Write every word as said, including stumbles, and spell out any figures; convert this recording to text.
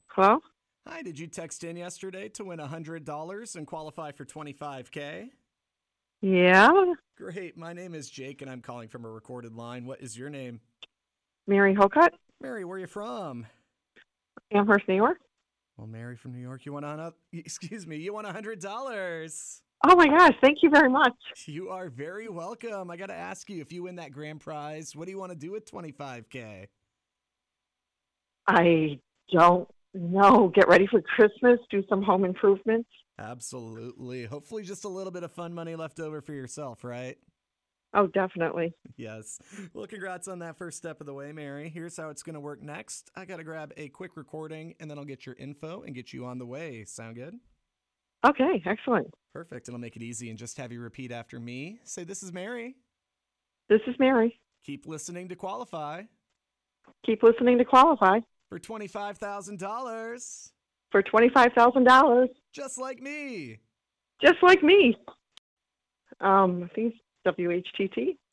Hello? Hi, did you text in yesterday to win one hundred dollars and qualify for twenty-five K? Yeah, Great, my name is Jake and I'm calling from a recorded line. What is your name? Mary Holcutt, Mary, where are you from? Amherst, New York. Well, Mary from New York, you won on excuse me, you won one hundred dollars. Oh my gosh, thank you very much. You are very welcome. I got to ask you, if you win that grand prize, what do you want to do with twenty-five K? I don't know. Get ready for Christmas, do some home improvements. Absolutely. Hopefully just a little bit of fun money left over for yourself, right? Oh, definitely. Yes. Well, congrats on that first step of the way, Mary. Here's how it's going to work next. I got to grab a quick recording and then I'll get your info and get you on the way. Sound good? Okay, excellent. Perfect. And I'll make it easy and just have you repeat after me. Say, this is Mary. This is Mary. Keep listening to qualify Keep listening to qualify for twenty-five thousand dollars. for twenty-five thousand dollars, Just like me. just like me. Um, I think it's W H T T.